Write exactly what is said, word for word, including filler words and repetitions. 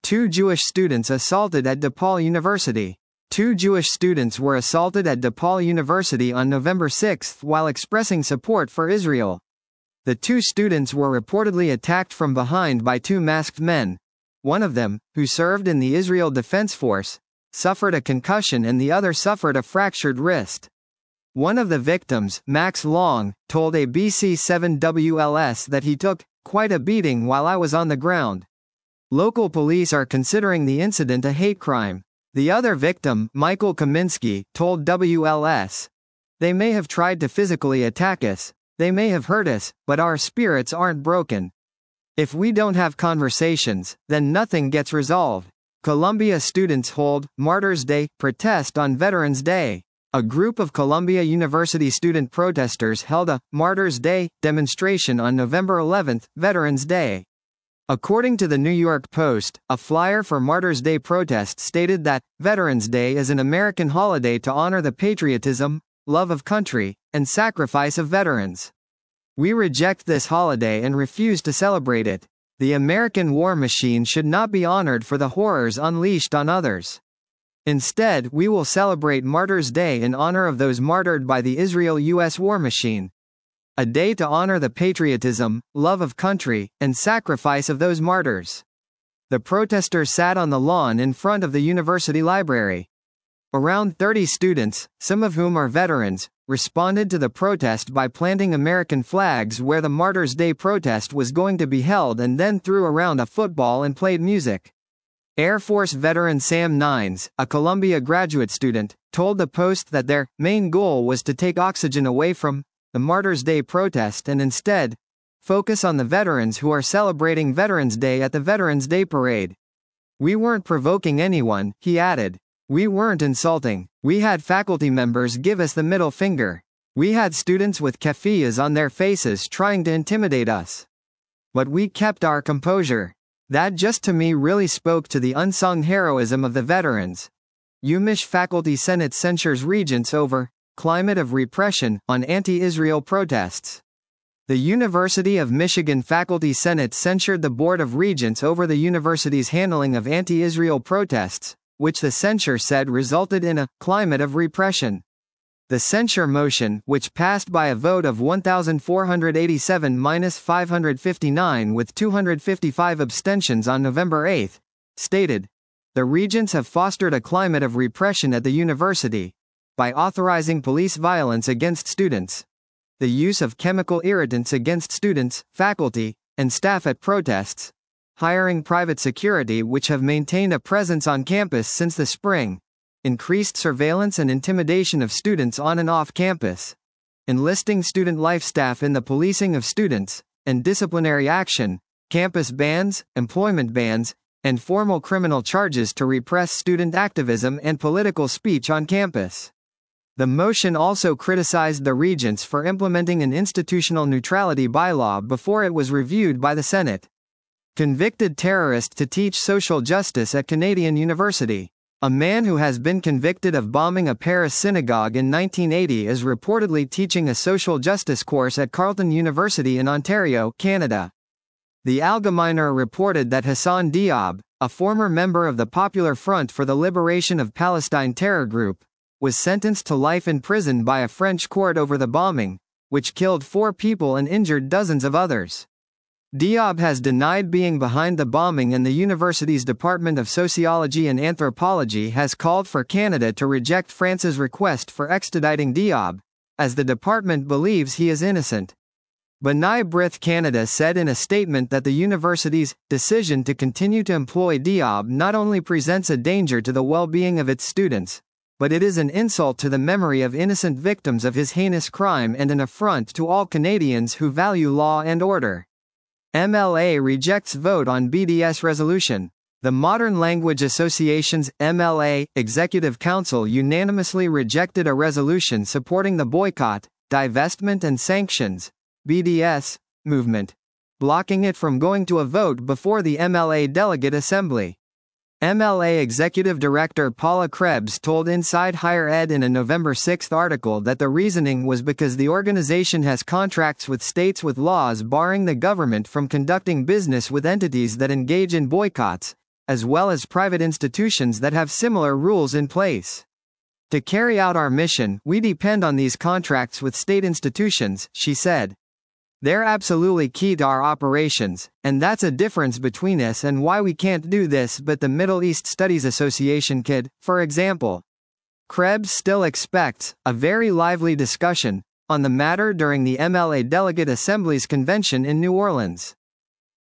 Two Jewish students assaulted at DePaul University. Two Jewish students were assaulted at DePaul University on November sixth while expressing support for Israel. The two students were reportedly attacked from behind by two masked men. One of them, who served in the Israel Defense Force, suffered a concussion and the other suffered a fractured wrist. One of the victims, Max Long, told A B C seven W L S that he took quite a beating while I was on the ground. Local police are considering the incident a hate crime. The other victim, Michael Kaminsky, told W L S, "They may have tried to physically attack us, they may have hurt us, but our spirits aren't broken. If we don't have conversations, then nothing gets resolved." Columbia students hold Martyrs' Day protest on Veterans Day. A group of Columbia University student protesters held a Martyrs' Day demonstration on November eleventh, Veterans Day. According to the New York Post, a flyer for Martyrs' Day protest stated that Veterans Day is an American holiday to honor the patriotism, love of country, and sacrifice of veterans. We reject this holiday and refuse to celebrate it. The American war machine should not be honored for the horrors unleashed on others. Instead, we will celebrate Martyrs' Day in honor of those martyred by the Israel-U S war machine. A day to honor the patriotism, love of country, and sacrifice of those martyrs. The protesters sat on the lawn in front of the university library. Around thirty students, some of whom are veterans, responded to the protest by planting American flags where the Martyrs' Day protest was going to be held and then threw around a football and played music. Air Force veteran Sam Nines, a Columbia graduate student, told the Post that their main goal was to take oxygen away from the Martyrs' Day protest and instead focus on the veterans who are celebrating Veterans Day at the Veterans Day parade. "We weren't provoking anyone," he added. "We weren't insulting. We had faculty members give us the middle finger. We had students with keffiyehs on their faces trying to intimidate us. But we kept our composure. That just to me really spoke to the unsung heroism of the veterans." UMich Faculty Senate censures regents over climate of repression on anti-Israel protests. The University of Michigan Faculty Senate censured the Board of Regents over the university's handling of anti-Israel protests, which the censure said resulted in a climate of repression. The censure motion, which passed by a vote of one thousand four hundred eighty-seven to five hundred fifty-nine with two hundred fifty-five abstentions on November eighth, stated, "The regents have fostered a climate of repression at the university by authorizing police violence against students, the use of chemical irritants against students, faculty, and staff at protests, hiring private security which have maintained a presence on campus since the spring, increased surveillance and intimidation of students on and off campus, enlisting student life staff in the policing of students, and disciplinary action, campus bans, employment bans, and formal criminal charges to repress student activism and political speech on campus." The motion also criticized the regents for implementing an institutional neutrality bylaw before it was reviewed by the Senate. Convicted terrorist to teach social justice at Canadian University. A man who has been convicted of bombing a Paris synagogue in nineteen eighty is reportedly teaching a social justice course at Carleton University in Ontario, Canada. The Algemeiner reported that Hassan Diab, a former member of the Popular Front for the Liberation of Palestine terror group, was sentenced to life in prison by a French court over the bombing, which killed four people and injured dozens of others. Diab has denied being behind the bombing and the university's Department of Sociology and Anthropology has called for Canada to reject France's request for extraditing Diab, as the department believes he is innocent. B'nai B'rith Canada said in a statement that the university's decision to continue to employ Diab not only presents a danger to the well-being of its students, but it is an insult to the memory of innocent victims of his heinous crime and an affront to all Canadians who value law and order. M L A rejects vote on B D S resolution. The Modern Language Association's M L A Executive Council unanimously rejected a resolution supporting the boycott, divestment and sanctions B D S movement, blocking it from going to a vote before the M L A Delegate Assembly. M L A Executive Director Paula Krebs told Inside Higher Ed in a November sixth article that the reasoning was because the organization has contracts with states with laws barring the government from conducting business with entities that engage in boycotts, as well as private institutions that have similar rules in place. To carry out our mission, we depend on these contracts with state institutions, she said. They're absolutely key to our operations, and that's a difference between us and why we can't do this but the Middle East Studies Association could, for example. Krebs still expects a very lively discussion on the matter during the M L A Delegate Assembly's convention in New Orleans.